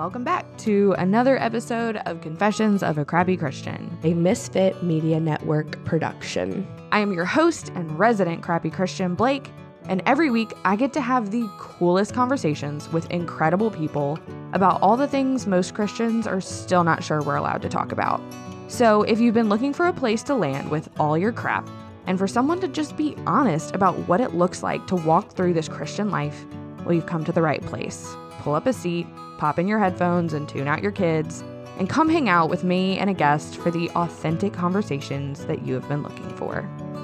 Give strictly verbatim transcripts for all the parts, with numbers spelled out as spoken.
welcome back to another episode of Confessions of a Crappy Christian, a Misfit Media Network production. I am your host and resident crappy Christian, Blake, and every week I get to have the coolest conversations with incredible people about all the things most Christians are still not sure we're allowed to talk about. So if you've been looking for a place to land with all your crap, and for someone to just be honest about what it looks like to walk through this Christian life, well, you've come to the right place. Pull up a seat, pop in your headphones and tune out your kids, and come hang out with me and a guest for the authentic conversations that you have been looking for.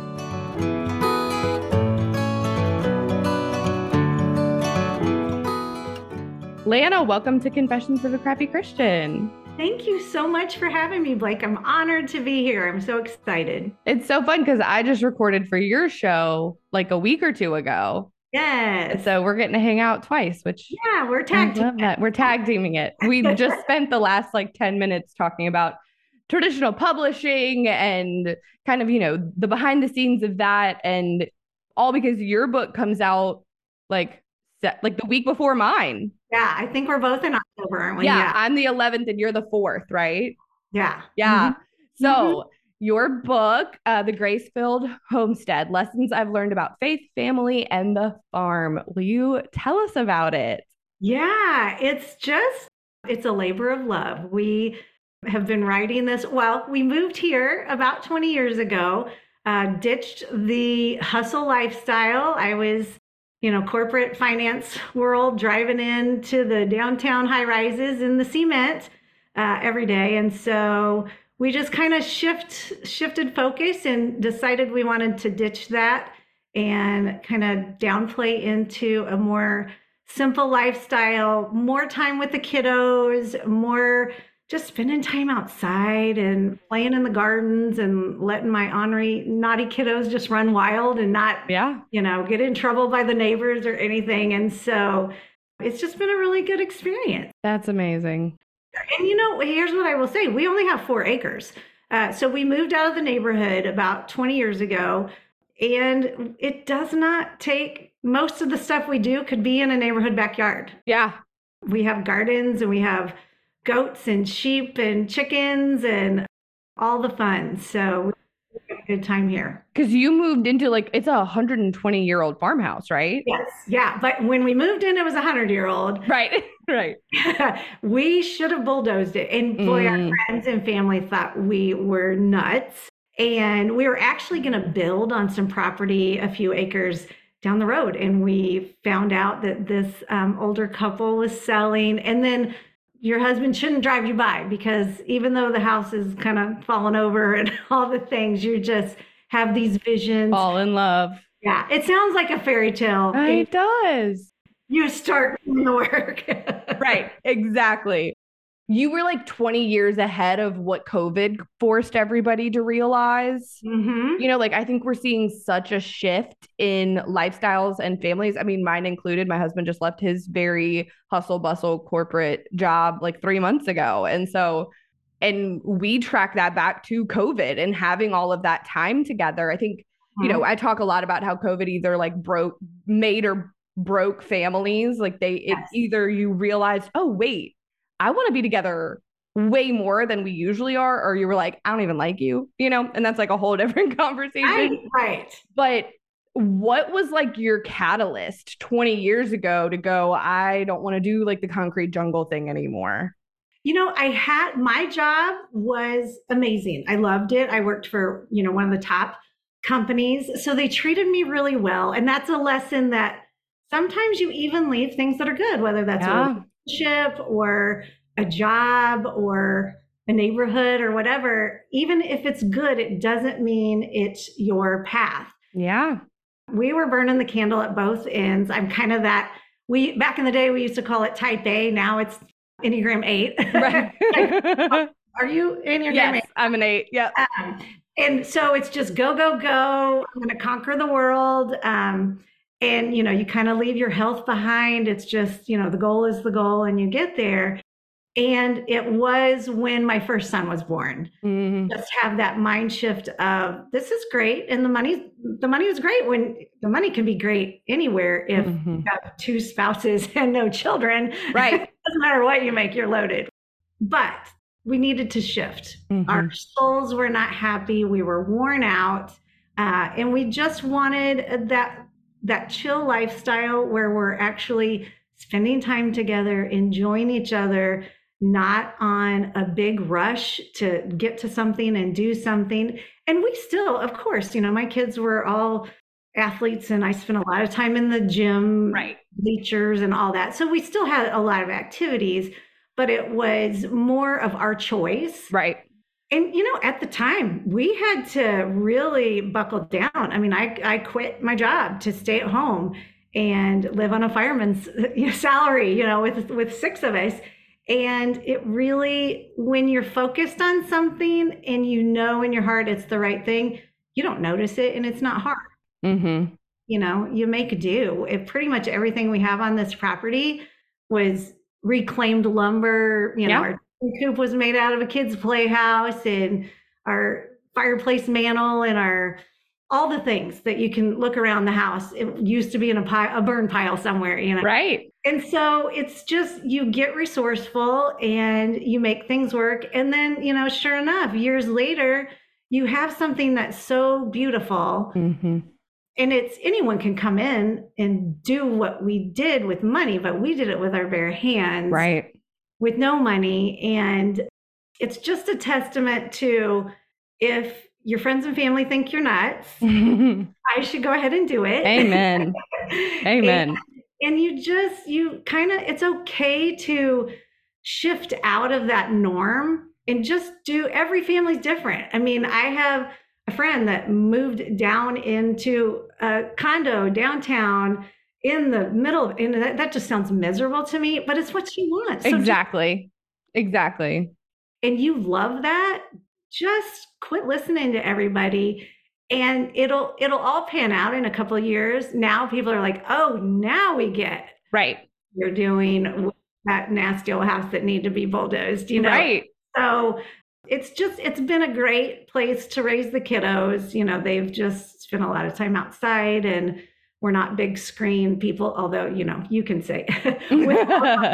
Lana, welcome to Confessions of a Crappy Christian. Thank you so much for having me, Blake. I'm honored to be here. I'm so excited. It's so fun because I just recorded for your show like a week or two ago. Yes. So we're getting to hang out twice, which yeah, we're tag teaming that. We're tag teaming it. We just spent the last like ten minutes talking about traditional publishing and kind of, you know, the behind the scenes of that, and all because your book comes out like like the week before mine. Yeah, I think we're both in October, aren't we? Yeah, yeah. I'm the eleventh and you're the fourth, right? Yeah. Yeah. Mm-hmm. So mm-hmm. your book, uh, The Grace-Filled Homestead, Lessons I've Learned About Faith, Family, and the Farm. Will you tell us about it? Yeah, it's just, it's a labor of love. We have been writing this. Well, we moved here about twenty years ago, uh, ditched the hustle lifestyle. I was you know, corporate finance world, driving into the downtown high rises in the cement uh, every day. And so we just kind of shift shifted focus and decided we wanted to ditch that and kind of downplay into a more simple lifestyle, more time with the kiddos, more just spending time outside and playing in the gardens and letting my ornery, naughty kiddos just run wild and not, yeah, you know, get in trouble by the neighbors or anything. And so it's just been a really good experience. That's amazing. And, you know, here's what I will say. We only have four acres. Uh, so we moved out of the neighborhood about twenty years ago, and it does not take, most of the stuff we do could be in a neighborhood backyard. Yeah. We have gardens and we have goats and sheep and chickens and all the fun. So we have a good time here. Because you moved into like, it's a one hundred twenty year old farmhouse, right? Yes. Yeah. But when we moved in, it was a hundred year old. Right. Right. We should have bulldozed it. And boy, mm. our friends and family thought we were nuts. And we were actually going to build on some property, a few acres down the road. And we found out that this um, older couple was selling. And then your husband shouldn't drive you by, because even though the house is kind of fallen over and all the things, you just have these visions. Fall in love. Yeah. It sounds like a fairy tale. It does. You start doing the work. Right. Exactly. You were like twenty years ahead of what COVID forced everybody to realize. Mm-hmm. You know, like I think we're seeing such a shift in lifestyles and families. I mean, mine included. My husband just left his very hustle bustle corporate job like three months ago. And so, and we track that back to COVID and having all of that time together. I think, mm-hmm. you know, I talk a lot about how COVID either like broke, made or broke families. Like they, it, yes. either you realized, oh, wait, I want to be together way more than we usually are, or you were like, I don't even like you, you know, and that's like a whole different conversation. Right, right. But what was like your catalyst twenty years ago to go, I don't want to do like the concrete jungle thing anymore? You know, I had, my job was amazing. I loved it. I worked for, you know, one of the top companies. So they treated me really well. And that's a lesson that sometimes you even leave things that are good, whether that's yeah. a relationship or a job or a neighborhood or whatever. Even if it's good, it doesn't mean it's your path. Yeah. We were burning the candle at both ends. I'm kind of that, we, back in the day, we used to call it type A. Now it's Enneagram eight. Right. Like, are you Enneagram yes, eight? I'm an eight. Yeah. Um, and so it's just go, go, go. I'm going to conquer the world. Um, And, you know, you kind of leave your health behind. It's just, you know, the goal is the goal and you get there. And it was when my first son was born. Mm-hmm. Just have that mind shift of this is great. And the money, the money is great when the money can be great anywhere if mm-hmm. you have two spouses and no children. Right. Doesn't matter what you make, you're loaded. But we needed to shift. Mm-hmm. Our souls were not happy. We were worn out. Uh, and we just wanted that, that chill lifestyle where we're actually spending time together, enjoying each other, not on a big rush to get to something and do something. And we still, of course, you know, my kids were all athletes and I spent a lot of time in the gym, right, bleachers and all that. So we still had a lot of activities, but it was more of our choice. Right. And, you know, at the time we had to really buckle down. I mean, I, I quit my job to stay at home and live on a fireman's salary, you know, with, with six of us. And it really, when you're focused on something and you know in your heart it's the right thing, you don't notice it and it's not hard. Mm-hmm. You know, you make do. If pretty much everything we have on this property was reclaimed lumber, you know, Yeah. our coop was made out of a kid's playhouse and our fireplace mantle and our, all the things that you can look around the house. It used to be in a pile, a burn pile somewhere, you know? Right. And so it's just, you get resourceful and you make things work. And then, you know, sure enough, years later, you have something that's so beautiful. Mm-hmm. And it's, anyone can come in and do what we did with money, but we did it with our bare hands. Right. With no money. And it's just a testament to, if your friends and family think you're nuts, I should go ahead and do it. Amen. Amen. And, and you just, you kind of, it's okay to shift out of that norm and just do, every family's different. I mean, I have a friend that moved down into a condo downtown in the middle of, and that, that just sounds miserable to me, but it's what she wants. So exactly. Just, exactly. And you love that, just quit listening to everybody and it'll, it'll all pan out in a couple of years. Now people are like, oh, now we get right. You're doing that nasty old house that need to be bulldozed, you know? Right. So it's just, it's been a great place to raise the kiddos. You know, they've just spent a lot of time outside and we're not big screen people, although, you know, you can say with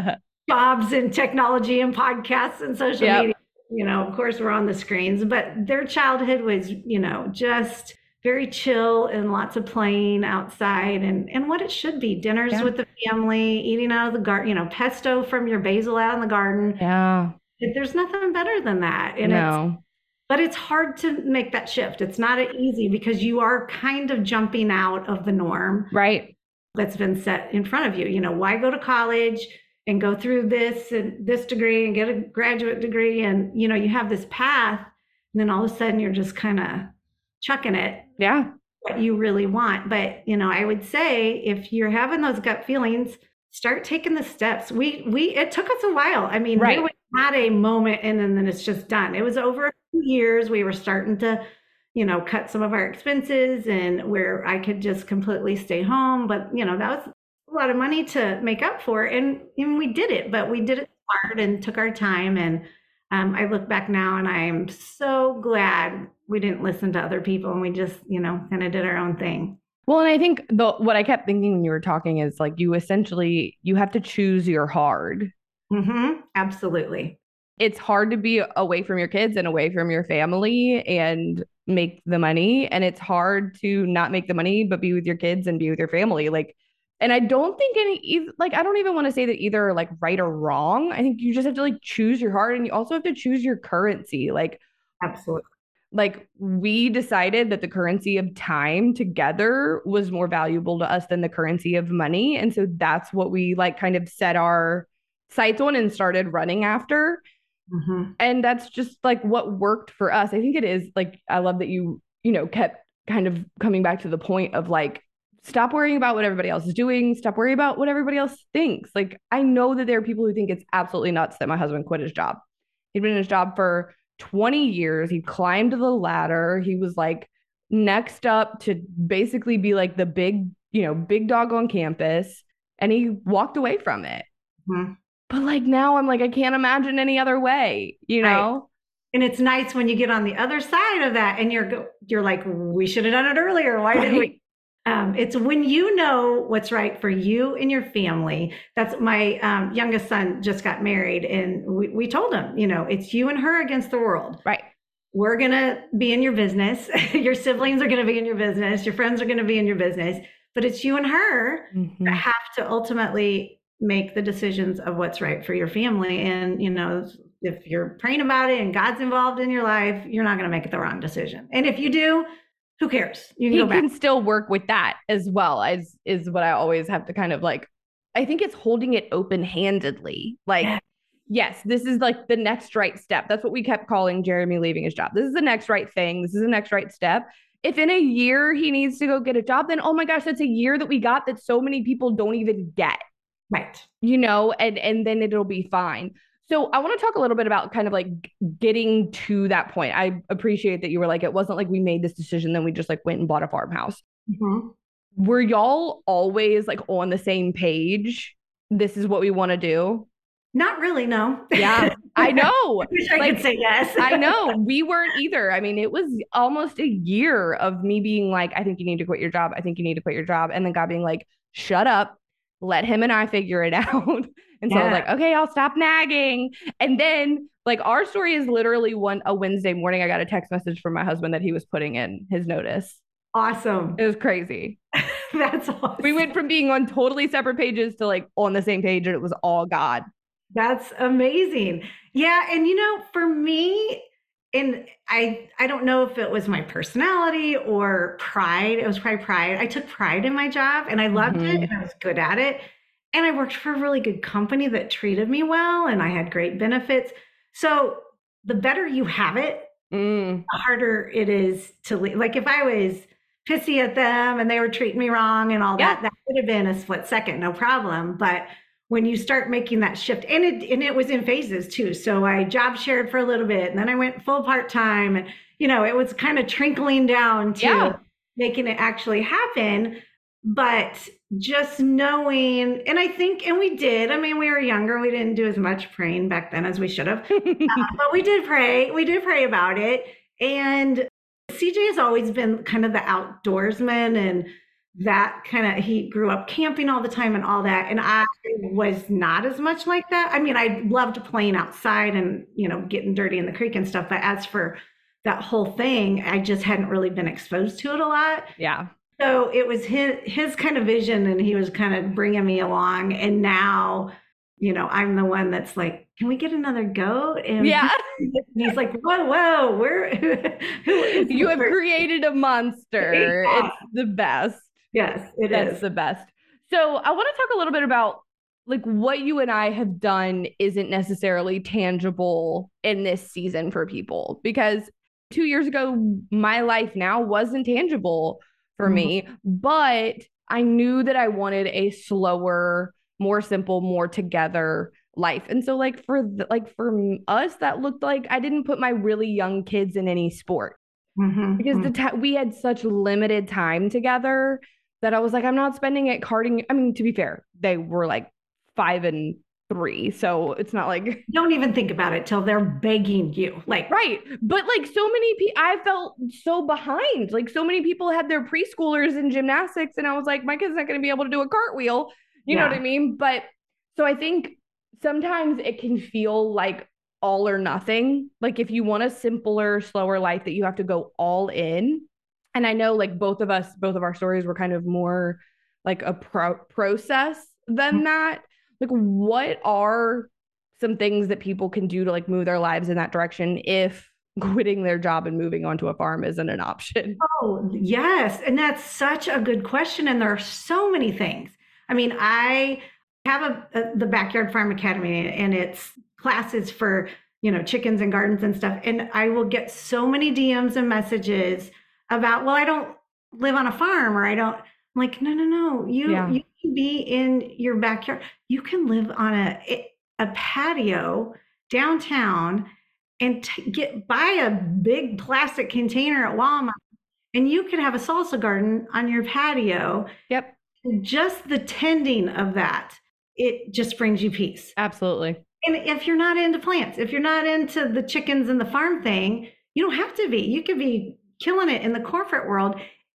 jobs and technology and podcasts and social yep. media, you know, of course we're on the screens, but their childhood was, you know, just very chill and lots of playing outside and, and what it should be. Dinners yeah. with the family, eating out of the garden, you know, pesto from your basil out in the garden. Yeah. There's nothing better than that. And no. It's, but it's hard to make that shift. It's not easy because you are kind of jumping out of the norm. Right. That's been set in front of you. You know, why go to college and go through this and this degree and get a graduate degree? And, you know, you have this path and then all of a sudden you're just kind of chucking it. Yeah. What you really want. But, you know, I would say if you're having those gut feelings, start taking the steps. We, we, it took us a while. I mean, right. there was not a moment and then, then it's just done. It was over a few years. We were starting to, you know, cut some of our expenses and where I could just completely stay home. But, you know, that was a lot of money to make up for. And, and we did it, but we did it hard and took our time. And um, I look back now and I'm so glad we didn't listen to other people and we just, you know, kind of did our own thing. Well, and I think the what I kept thinking when you were talking is like you essentially, you have to choose your hard. Mm-hmm. Absolutely. It's hard to be away from your kids and away from your family and make the money. And it's hard to not make the money, but be with your kids and be with your family. Like, and I don't think any, like, I don't even want to say that either are like right or wrong. I think you just have to like choose your heart and you also have to choose your currency. Like, absolutely. Like we decided that the currency of time together was more valuable to us than the currency of money. And so that's what we like kind of set our sights on and started running after. Mm-hmm. And that's just like what worked for us. I think it is like, I love that you, you know, kept kind of coming back to the point of like, stop worrying about what everybody else is doing. Stop worrying about what everybody else thinks. Like, I know that there are people who think it's absolutely nuts that my husband quit his job. He'd been in his job for twenty years. He climbed the ladder. He was like next up to basically be like the big, you know, big dog on campus. And he walked away from it. Mm-hmm. But like now I'm like, I can't imagine any other way, you know? Right. And it's nice when you get on the other side of that and you're, you're like, we should have done it earlier. Why right. did we? Um, it's when you know what's right for you and your family. That's my um, youngest son just got married, and we, we told him, you know, it's you and her against the world. Right. We're going to be in your business. Your siblings are going to be in your business. Your friends are going to be in your business. But it's you and her Mm-hmm. that have to ultimately make the decisions of what's right for your family. And, you know, if you're praying about it and God's involved in your life, you're not going to make the wrong decision. And if you do, who cares? You can He go back. can still work with that as well, as is what I always have to kind of like, I think it's holding it open-handedly. Like, Yeah. yes, this is like the next right step. That's what we kept calling Jeremy leaving his job. This is the next right thing. This is the next right step. If in a year he needs to go get a job, then oh my gosh, that's a year that we got that so many people don't even get. Right. You know, and and then it'll be fine. So I want to talk a little bit about kind of like getting to that point. I appreciate that you were like, it wasn't like we made this decision, then we just like went and bought a farmhouse. Mm-hmm. Were y'all always like on the same page? This is what we want to do? Not really, no. Yeah, I know. I wish I like, could say yes. I know. We weren't either. I mean, it was almost a year of me being like, I think you need to quit your job. I think you need to quit your job. And then God being like, shut up. Let him and I figure it out. And so Yeah. I was like, okay, I'll stop nagging. And then like our story is literally one a Wednesday morning. I got a text message from my husband that he was putting in his notice. Awesome. It was crazy. That's awesome. We went from being on totally separate pages to like on the same page, and it was all God. That's amazing. Yeah. And you know, for me, and I I don't know if it was my personality or pride. It was probably pride. I took pride in my job and I loved Mhm. it and I was good at it. And I worked for a really good company that treated me well and I had great benefits. So the better you have it, Mm. the harder it is to leave. Like if I was pissy at them and they were treating me wrong and all Yeah. that, that would have been a split second, no problem. But when you start making that shift, and it and it was in phases too. So I job shared for a little bit, and then I went full part-time, and you know, it was kind of trickling down to Yeah. making it actually happen. But just knowing, and I think, and we did, I mean, we were younger, we didn't do as much praying back then as we should have. Uh, but we did pray. We did pray about it. And C J has always been kind of the outdoorsman and that kind of, he grew up camping all the time and all that. And I was not as much like that. I mean, I loved playing outside and, you know, getting dirty in the creek and stuff. But as for that whole thing, I just hadn't really been exposed to it a lot. Yeah. So it was his, his kind of vision, and he was kind of bringing me along. And now, you know, I'm the one that's like, can we get another goat? And Yeah. he's like, whoa, whoa, we're who is You have this? created a monster. Yeah. It's the best. Yes, it That's is. the best. So I want to talk a little bit about like what you and I have done isn't necessarily tangible in this season for people, because two years ago, my life now wasn't tangible for Mhm. me, but I knew that I wanted a slower, more simple, more together life. And so like for the, like for us, that looked like I didn't put my really young kids in any sport Mhm, because the mhm. ta- we had such limited time together that I was like, I'm not spending it karting. I mean, to be fair, they were like five and three, so it's not like Don't even think about it till they're begging you. Like, right. But like so many people, I felt so behind. Like so many people had their preschoolers in gymnastics, and I was like, my kid's not going to be able to do a cartwheel. You know Yeah. what I mean? But so I think sometimes it can feel like all or nothing. Like if you want a simpler, slower life, that you have to go all in. And I know like both of us, both of our stories were kind of more like a pro- process than that. Like what are some things that people can do to like move their lives in that direction if quitting their job and moving onto a farm isn't an option? Oh, yes. And that's such a good question. And there are so many things. I mean, I have a, a the Backyard Farm Academy, and it's classes for, you know, chickens and gardens and stuff. And I will get so many D Ms and messages about, well, I don't live on a farm, or I don't. I'm like, no, no, no. You Yeah. you can be in your backyard. You can live on a a patio downtown and t- get buy a big plastic container at Walmart, and you could have a salsa garden on your patio. Yep. Just the tending of that, it just brings you peace. Absolutely. And if you're not into plants, if you're not into the chickens and the farm thing, you don't have to be. You could be killing it in the corporate world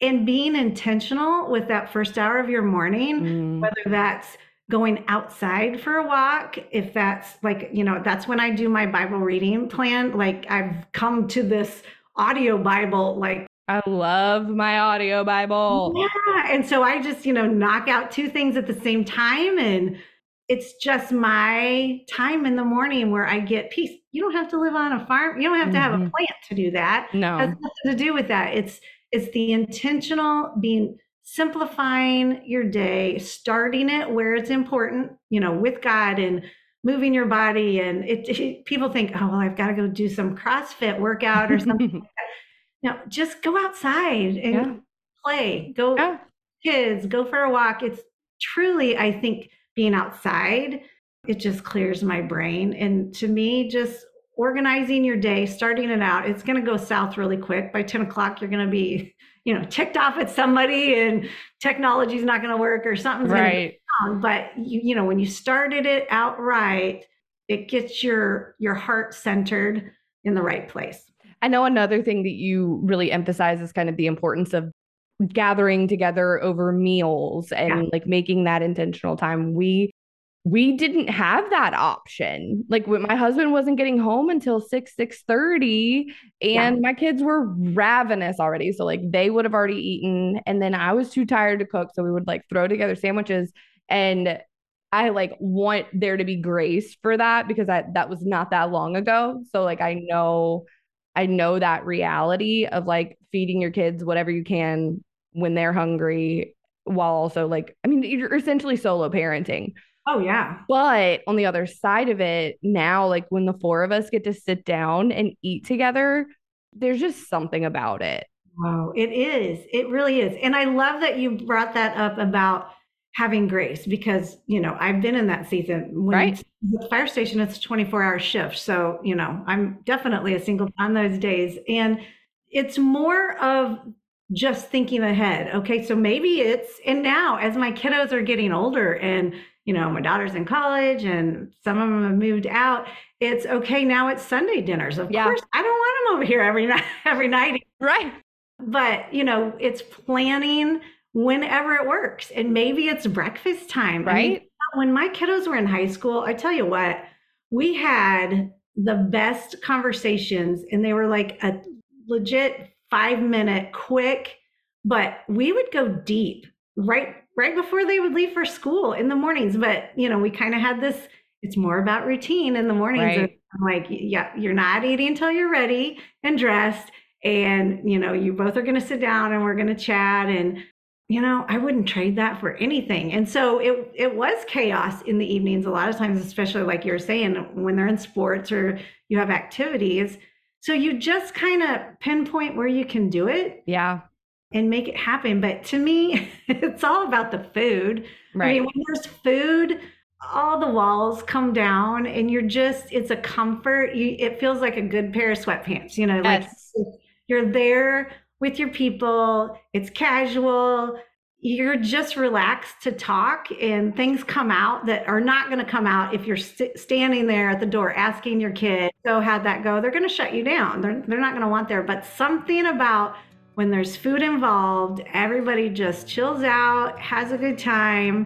and being intentional with that first hour of your morning, Mm. whether that's going outside for a walk, if that's like, you know, that's when I do my Bible reading plan. Like I've come to this audio Bible, like, I love my audio Bible. yeah. And so I just, you know, knock out two things at the same time. And it's just my time in the morning where I get peace. You don't have to live on a farm. You don't have to have a Mhm. plant to do that. No. It has nothing to do with that. It's it's the intentional being simplifying your day, starting it where it's important, you know, with God and moving your body. And it, it people think, oh, well, I've got to go do some CrossFit workout or something like that. No, just go outside and Yeah. play. Go Yeah. kids, go for a walk. It's truly, I think, being outside, it just clears my brain. And to me, just organizing your day, starting it out, it's going to go south really quick. By ten o'clock, you're going to be, you know, ticked off at somebody and technology's not going to work or something's going to Right. go wrong. But you, you know, when you started it out right, it gets your your heart centered in the right place. I know another thing that you really emphasize is kind of the importance of gathering together over meals and Yeah. like making that intentional time. We we didn't have that option. Like when my husband wasn't getting home until six, six thirty, and Yeah. my kids were ravenous already. So like they would have already eaten. And then I was too tired to cook. So we would like throw together sandwiches. And I like want there to be grace for that because I that was not that long ago. So like I know I know that reality of like feeding your kids whatever you can when they're hungry while also like, I mean, you're essentially solo parenting. Oh, yeah. But on the other side of it, now, like when the four of us get to sit down and eat together, there's just something about it. Wow, it is. It really is. And I love that you brought that up about having grace because, you know, I've been in that season. When Right. the fire station, it's a twenty-four hour shift. So, you know, I'm definitely a single on those days. And it's more of just thinking ahead. Okay, so maybe it's, and now as my kiddos are getting older and, you know, my daughter's in college and some of them have moved out, it's okay. Now it's Sunday dinners. Of Yeah. course, I don't want them over here every night, every night. Right. But, you know, it's planning whenever it works. And maybe it's breakfast time. I mean, Right. when my kiddos were in high school, I tell you what, we had the best conversations and they were like a legit five minute quick, but we would go deep right right before they would leave for school in the mornings. But, you know, we kind of had this, it's more about routine in the mornings. Right. And I'm like, yeah, you're not eating until you're ready and dressed. And, you know, you both are going to sit down and we're going to chat. And, you know, I wouldn't trade that for anything. And so it it was chaos in the evenings a lot of times, especially like you're saying, when they're in sports or you have activities. So you just kind of pinpoint where you can do it Yeah. and make it happen. But to me, it's all about the food. I Right. mean, when there's food, all the walls come down and you're just, it's a comfort. You, it feels like a good pair of sweatpants, you know, like Yes. you're there with your people, it's casual, you're just relaxed to talk and things come out that are not going to come out if you're st- standing there at the door asking your kid, so how'd that go? They're going to shut you down. They're, they're not going to want there. But something about when there's food involved, everybody just chills out, has a good time.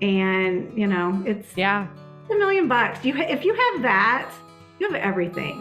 And, you know, it's Yeah. a million bucks. You, if you have that, you have everything.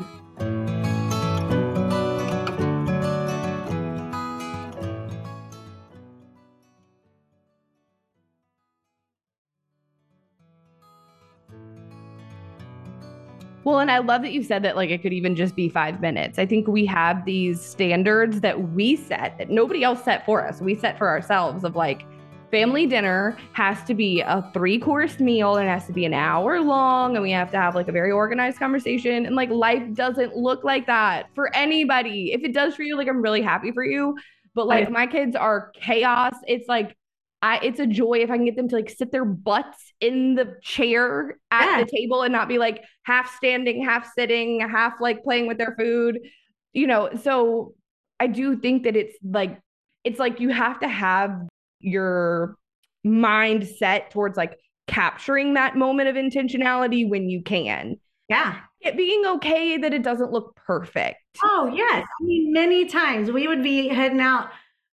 Well, and I love that you said that like it could even just be five minutes. I think we have these standards that we set that nobody else set for us. We set for ourselves of like family dinner has to be a three course meal and it has to be an hour long and we have to have like a very organized conversation. And like life doesn't look like that for anybody. If it does for you, like I'm really happy for you. But like I- my kids are chaos. It's like I, it's a joy if I can get them to like sit their butts in the chair at Yeah. the table and not be like half standing, half sitting, half like playing with their food, you know. So I do think that it's like, it's like you have to have your mind set towards like capturing that moment of intentionality when you can. Yeah. It being okay that it doesn't look perfect. Oh, yes. I mean, many times we would be heading out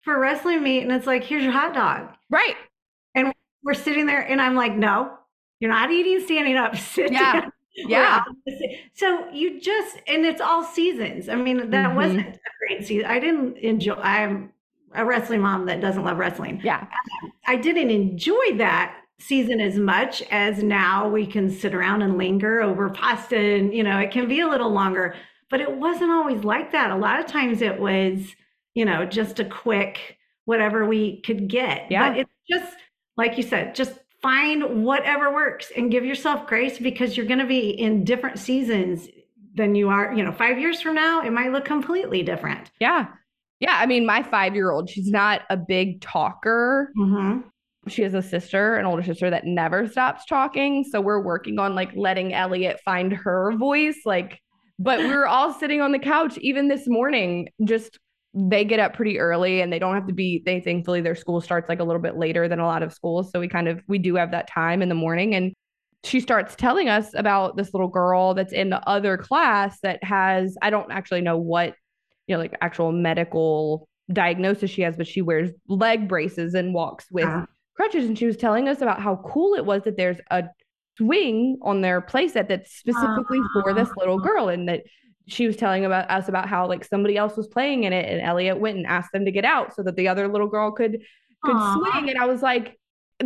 for wrestling meet, and it's like, here's your hot dog. Right. And we're sitting there, and I'm like, no, you're not eating standing up. Sit Yeah. down. Yeah. So you just, and it's all seasons. I mean, that mm-hmm. wasn't a great season. I didn't enjoy, I'm a wrestling mom that doesn't love wrestling. Yeah. I didn't enjoy that season as much as now we can sit around and linger over pasta, and, you know, it can be a little longer, but it wasn't always like that. A lot of times it was, you know, just a quick, whatever we could get. Yeah. But it's just, like you said, just find whatever works and give yourself grace, because you're going to be in different seasons than you are, you know, five years from now, it might look completely different. Yeah. Yeah. I mean, my five-year-old, she's not a big talker. Mm-hmm. She has a sister, an older sister that never stops talking. So we're working on like letting Elliot find her voice. Like, but we were all sitting on the couch, even this morning, just they get up pretty early and they don't have to be, they thankfully their school starts like a little bit later than a lot of schools. So we kind of, we do have that time in the morning. And she starts telling us about this little girl that's in the other class that has, I don't actually know what, you know, like actual medical diagnosis she has, but she wears leg braces and walks with uh-huh. crutches. And she was telling us about how cool it was that there's a swing on their playset that's specifically uh-huh. for this little girl. And that she was telling about us about how like somebody else was playing in it, and Elliot went and asked them to get out so that the other little girl could could Aww. swing. And I was like,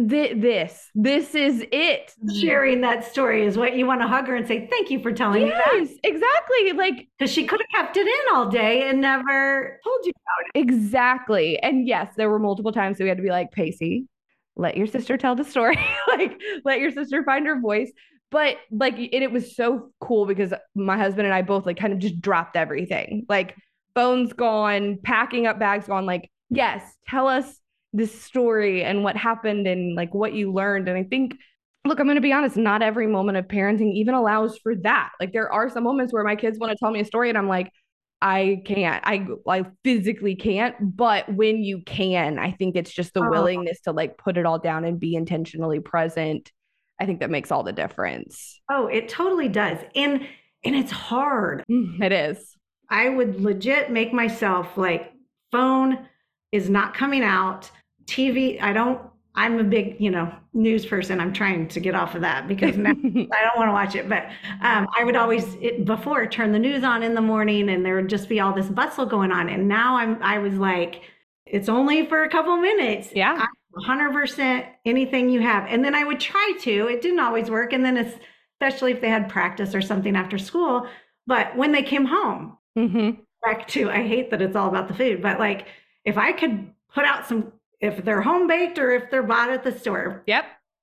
this this is it. Sharing that story is what you want to hug her and say thank you for telling yes, me that. Yes, exactly. Like, because she could have kept it in all day and never told you about it. Exactly. And yes, there were multiple times that we had to be like, Pacey, let your sister tell the story. Like, let your sister find her voice. But like, and it was so cool because my husband and I both like kind of just dropped everything. Like, phone's gone, packing up bags gone. Like, yes, tell us this story and what happened and like what you learned. And I think, look, I'm going to be honest, not every moment of parenting even allows for that. Like, there are some moments where my kids want to tell me a story and I'm like, I can't, I, I physically can't. But when you can, I think it's just the oh. willingness to like put it all down and be intentionally present. I think that makes all the difference. Oh, it totally does. And, and it's hard. It is. I would legit make myself like, phone is not coming out. T V, I don't, I'm a big, you know, news person. I'm trying to get off of that because now I don't want to watch it. But um, I would always, it, before, turn the news on in the morning and there would just be all this bustle going on. And now I'm, I was like, it's only for a couple minutes. Yeah. I'm one hundred percent anything you have. And then I would try to, it didn't always work. And then it's, especially if they had practice or something after school. But when they came home, mm-hmm. back to, I hate that it's all about the food, but like, if I could put out some, if they're home baked or if they're bought at the store. Yep.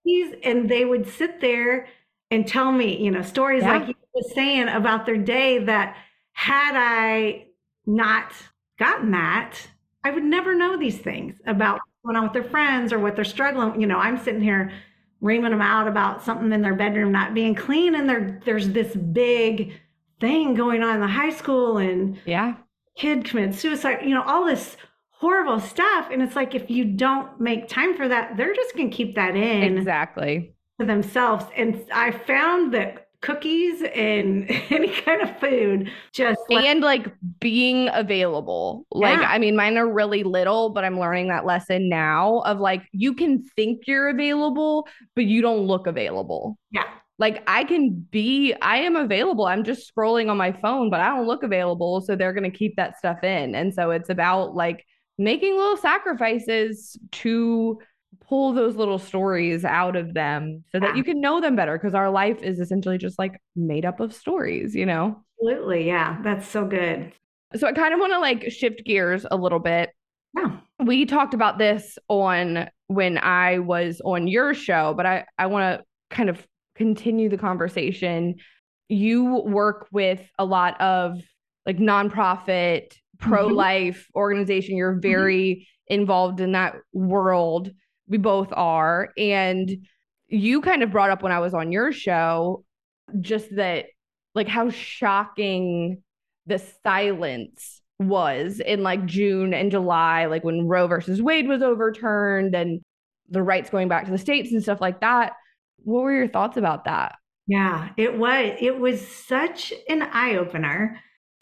And they would sit there and tell me, you know, stories yeah. like you were saying about their day that had I not gotten that, I would never know these things about what's going on with their friends or what they're struggling. You know, I'm sitting here reaming them out about something in their bedroom not being clean. And there, there's this big thing going on in the high school and yeah, kid committed suicide, you know, all this horrible stuff. And it's like, if you don't make time for that, they're just going to keep that in exactly to themselves. And I found that cookies and any kind of food just like, and like being available. Like, yeah. I mean, mine are really little, but I'm learning that lesson now of like, you can think you're available, but you don't look available. Yeah. Like I can be, I am available. I'm just scrolling on my phone, but I don't look available. So they're going to keep that stuff in. And so it's about like making little sacrifices to pull those little stories out of them so that yeah. you can know them better. Because our life is essentially just like made up of stories, you know? Absolutely. Yeah. That's so good. So I kind of want to like shift gears a little bit. Yeah. We talked about this on when I was on your show, but I, I want to kind of continue the conversation. You work with a lot of like nonprofit, pro-life mm-hmm. organization. You're very mm-hmm. involved in that world. We both are. And you kind of brought up when I was on your show, just that like how shocking the silence was in like June and July, like when Roe versus Wade was overturned and the rights going back to the states and stuff like that. What were your thoughts about that? Yeah, it was. It was such an eye-opener.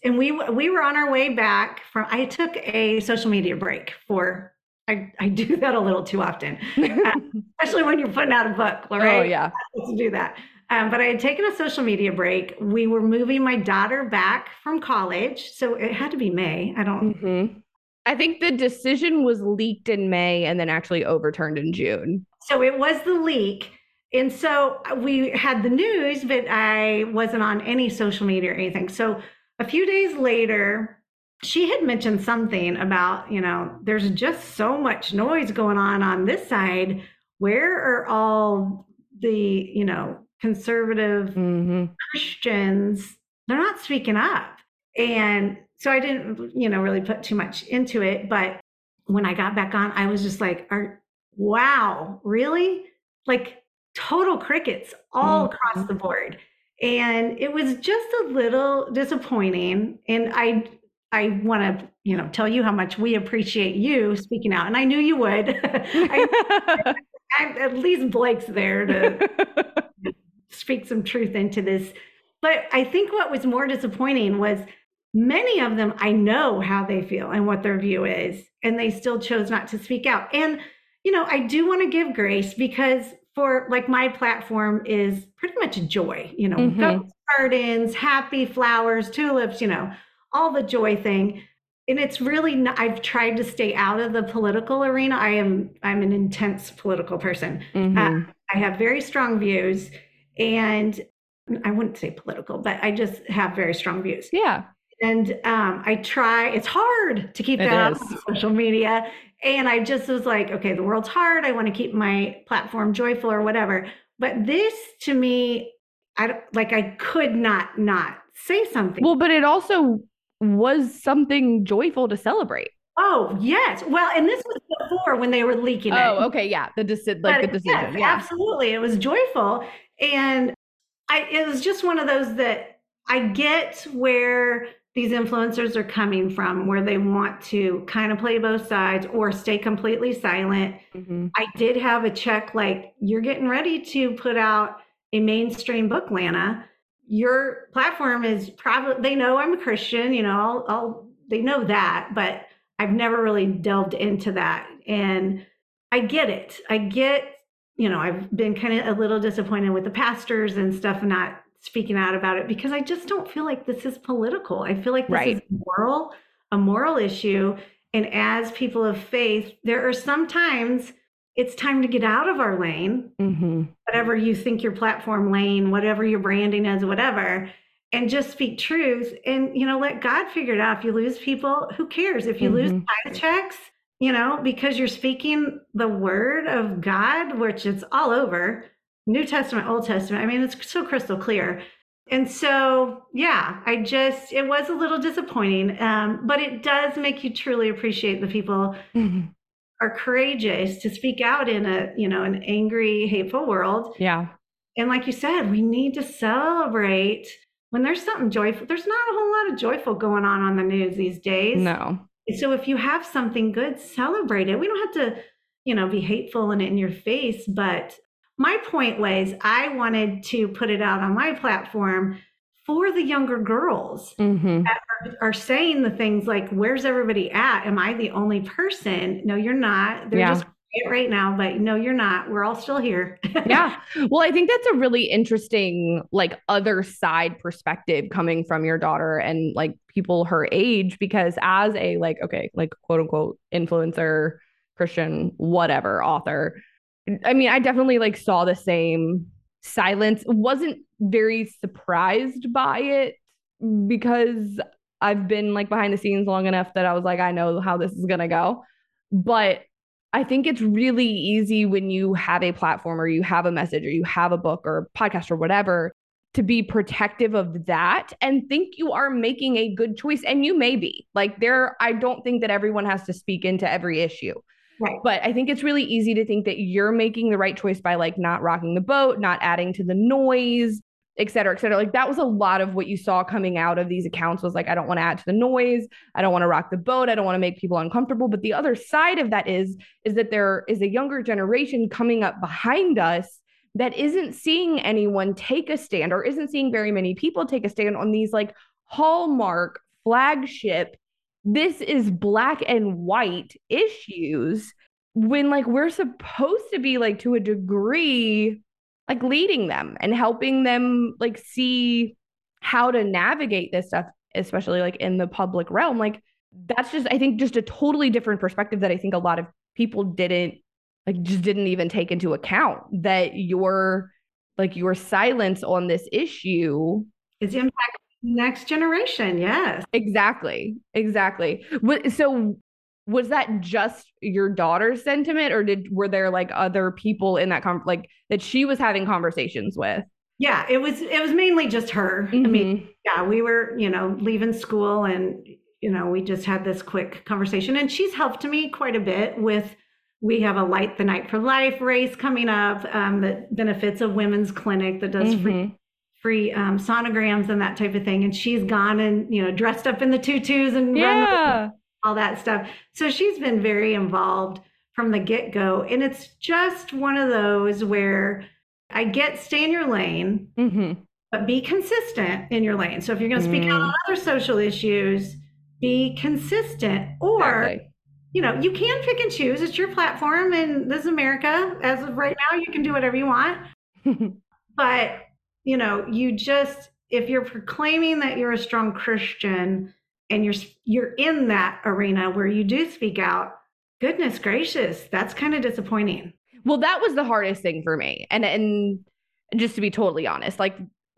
And we we were on our way back from, I took a social media break for, I, I do that a little too often, uh, especially when you're putting out a book, right? Oh, yeah. To do that. Um, but I had taken a social media break. We were moving my daughter back from college. So it had to be May. I don't. Mm-hmm. I think the decision was leaked in May and then actually overturned in June. So it was the leak. And so we had the news, but I wasn't on any social media or anything. So a few days later, she had mentioned something about, you know, there's just so much noise going on on this side. Where are all the, you know, conservative mm-hmm. Christians? They're not speaking up. And so I didn't, you know, really put too much into it. But when I got back on, I was just like, are, wow, really? Like total crickets all mm-hmm. across the board. And it was just a little disappointing. And I I want to, you know, tell you how much we appreciate you speaking out. And I knew you would. I, I, at least Blake's there to speak some truth into this. But I think what was more disappointing was many of them, I know how they feel and what their view is, and they still chose not to speak out. And, you know, I do want to give grace because for like my platform is pretty much joy, you know, mm-hmm. ghost gardens, happy flowers, tulips, you know, all the joy thing. And it's really, not, I've tried to stay out of the political arena. I am, I'm an intense political person. Mm-hmm. Uh, I have very strong views, and I wouldn't say political, but I just have very strong views. Yeah. And um, I try, it's hard to keep that out on social media. And I just was like, okay, the world's hard. I want to keep my platform joyful or whatever. But this to me, I don't, like, I could not not say something. Well, but it also was something joyful to celebrate. Oh, yes. Well, and this was before when they were leaking it. Oh, okay. Yeah. The deci- like but the decision. Yes, yeah. Absolutely. It was joyful. And I, it was just one of those that I get where these influencers are coming from, where they want to kind of play both sides or stay completely silent. Mm-hmm. I did have a check, like, you're getting ready to put out a mainstream book, Lana. Your platform is probably, they know I'm a Christian, you know, I'll, I'll, they know that, but I've never really delved into that. And I get it. I get, you know, I've been kind of a little disappointed with the pastors and stuff not speaking out about it, because I just don't feel like this is political. I feel like this right. is moral, a moral issue. And as people of faith, there are sometimes it's time to get out of our lane, mm-hmm. whatever you think your platform lane, whatever your branding is, whatever, and just speak truth. And, you know, let God figure it out. If you lose people, who cares? If you mm-hmm. lose tithe checks, you know, because you're speaking the word of God, which it's all over, New Testament, Old Testament. I mean, it's so crystal clear. And so, yeah, I just, it was a little disappointing, um, but it does make you truly appreciate the people mm-hmm. are courageous to speak out in a, you know, an angry, hateful world. Yeah. And like you said, we need to celebrate when there's something joyful. There's not a whole lot of joyful going on on the news these days. No. So if you have something good, celebrate it. We don't have to, you know, be hateful and in your face, but my point was I wanted to put it out on my platform for the younger girls mm-hmm. that are, are saying the things like, where's everybody at? Am I the only person? No, you're not. They're yeah. just quiet right now, but no, you're not. We're all still here. Yeah. Well, I think that's a really interesting, like, other side perspective coming from your daughter and like people her age, because as a like, okay, like quote unquote influencer, Christian, whatever, author, I mean, I definitely like saw the same silence. Wasn't very surprised by it because I've been like behind the scenes long enough that I was like, I know how this is going to go. But I think it's really easy when you have a platform or you have a message or you have a book or podcast or whatever to be protective of that and think you are making a good choice. And you may be. Like there, I don't think that everyone has to speak into every issue. Right. But I think it's really easy to think that you're making the right choice by like not rocking the boat, not adding to the noise, et cetera, et cetera. Like that was a lot of what you saw coming out of these accounts was like, I don't want to add to the noise. I don't want to rock the boat. I don't want to make people uncomfortable. But the other side of that is, is that there is a younger generation coming up behind us that isn't seeing anyone take a stand or isn't seeing very many people take a stand on these like hallmark flagship, this is black and white issues when like we're supposed to be like to a degree like leading them and helping them like see how to navigate this stuff, especially like in the public realm. Like that's just, I think, just a totally different perspective that I think a lot of people didn't like just didn't even take into account, that your like your silence on this issue is impacting the next generation. Yes. Exactly. Exactly. So was that just your daughter's sentiment, or did were there like other people in that con- like that she was having conversations with? Yeah, it was it was mainly just her. Mm-hmm. I mean, yeah, we were, you know, leaving school and, you know, we just had this quick conversation, and she's helped me quite a bit with, we have a Light the Night for Life race coming up um, that benefits a women's clinic that does Mm-hmm. free free um, sonograms and that type of thing. And she's gone and, you know, dressed up in the tutus and Yeah. run all that stuff. So she's been very involved from the get-go. And it's just one of those where I get stay in your lane, Mm-hmm. but be consistent in your lane. So if you're going to speak mm. out on other social issues, be consistent. Or, exactly. you know, you can pick and choose. It's your platform, and this is America. As of right now, you can do whatever you want. But, you know, you just, if you're proclaiming that you're a strong Christian and you're you're in that arena where you do speak out, goodness gracious, that's kind of disappointing. Well, that was the hardest thing for me. And and just to be totally honest, like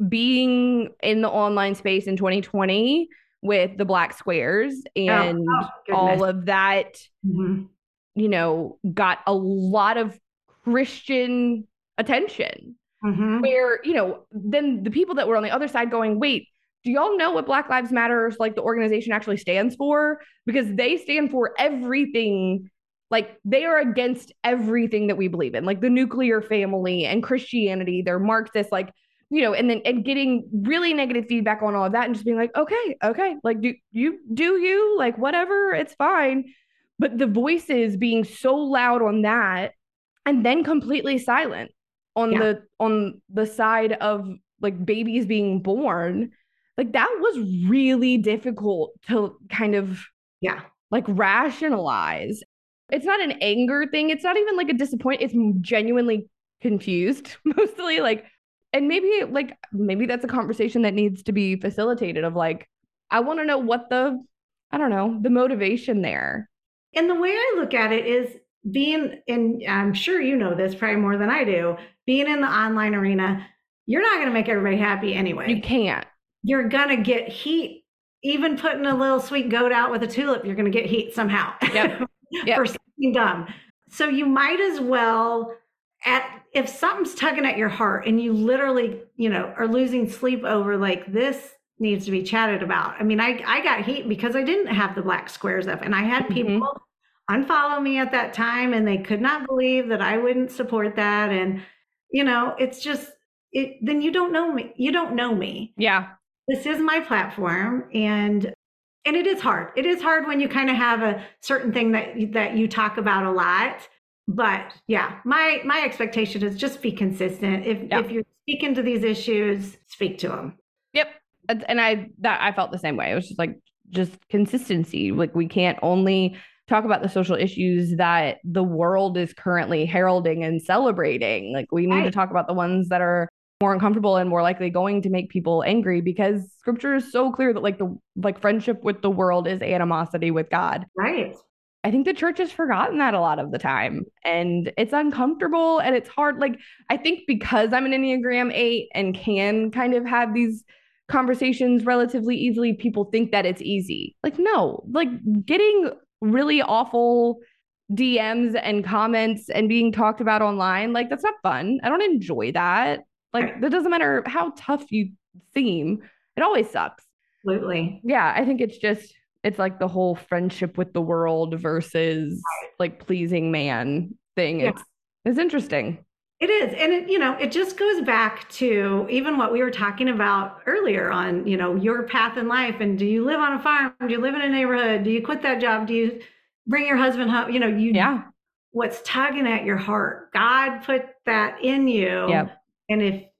being in the online space in twenty twenty with the black squares and oh, oh, all of that, mm-hmm. you know, got a lot of Christian attention. Mm-hmm. Where, you know, then the people that were on the other side going, wait, do y'all know what Black Lives Matter, like the organization, actually stands for? Because they stand for everything. Like they are against everything that we believe in, like the nuclear family and Christianity. They're Marxist, like, you know, and then and getting really negative feedback on all of that and just being like, okay, okay, like do you do you like whatever, it's fine. But the voices being so loud on that and then completely silent on yeah. the on the side of like babies being born, like that was really difficult to kind of yeah like rationalize. It's not an anger thing. It's not even like a disappointment. It's genuinely confused mostly. Like, and maybe like, maybe that's a conversation that needs to be facilitated of like, I want to know what the, I don't know, the motivation there. And the way I look at it is being in, I'm sure you know this probably more than I do, being in the online arena, you're not going to make everybody happy anyway. You can't. You're going to get heat. Even putting a little sweet goat out with a tulip, you're going to get heat somehow. Yep. Yep. For something dumb. So you might as well, at if something's tugging at your heart and you literally, you know, are losing sleep over like this needs to be chatted about. I mean, I, I got heat because I didn't have the black squares up, and I had people mm-hmm. unfollow me at that time, and they could not believe that I wouldn't support that. And, you know, it's just, it, then you don't know me. You don't know me. Yeah. This is my platform. And And it is hard. It is hard when you kind of have a certain thing that that you talk about a lot. But yeah, my my expectation is just be consistent. If yeah. if you're speaking to these issues, speak to them. Yep. And I that I felt the same way. It was just like just consistency. Like we can't only talk about the social issues that the world is currently heralding and celebrating. Like we need right. to talk about the ones that are more uncomfortable and more likely going to make people angry, because scripture is so clear that like the like friendship with the world is animosity with God. Right. I think the church has forgotten that a lot of the time, and it's uncomfortable and it's hard. Like I think because I'm an Enneagram eight and can kind of have these conversations relatively easily, people think that it's easy. Like no, like getting really awful D Ms and comments and being talked about online, like that's not fun. I don't enjoy that. Like, that doesn't matter how tough you seem. It always sucks. Absolutely. Yeah, I think it's just, it's like the whole friendship with the world versus like pleasing man thing. Yeah. It's it's interesting. It is. And, it, you know, it just goes back to even what we were talking about earlier on, you know, your path in life. And do you live on a farm? Do you live in a neighborhood? Do you quit that job? Do you bring your husband home? You know, you, yeah. what's tugging at your heart? God put that in you. Yep. And if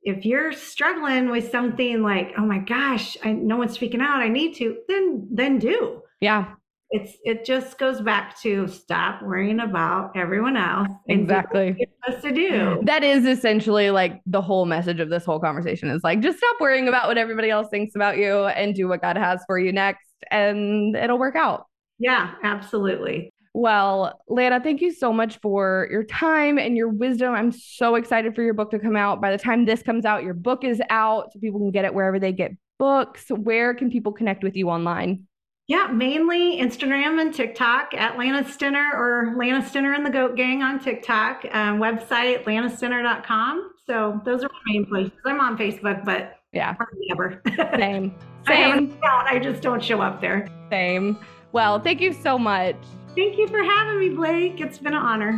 if you're struggling with something like, oh my gosh, I, no one's speaking out, I need to, then then do. Yeah. It's it just goes back to stop worrying about everyone else. And exactly. do what you're supposed to do. That is essentially like the whole message of this whole conversation is like, just stop worrying about what everybody else thinks about you and do what God has for you next, and it'll work out. Yeah, absolutely. Well, Lana, thank you so much for your time and your wisdom. I'm so excited for your book to come out. By the time this comes out, your book is out, so people can get it wherever they get books. Where can people connect with you online? Yeah, mainly Instagram and TikTok at Lana Stinner or Lana Stinner and the Goat Gang on TikTok. Um, website, lana stinner dot com. So those are my main places. I'm on Facebook, but yeah, hardly ever. Same. Same. I have an account, I just don't show up there. Same. Well, thank you so much. Thank you for having me, Blake. It's been an honor.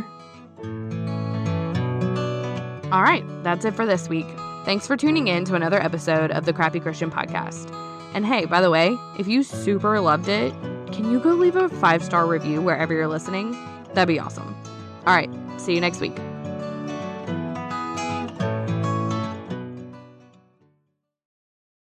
All right, that's it for this week. Thanks for tuning in to another episode of the Crappy Christian Podcast. And hey, by the way, if you super loved it, can you go leave a five-star review wherever you're listening? That'd be awesome. All right, see you next week.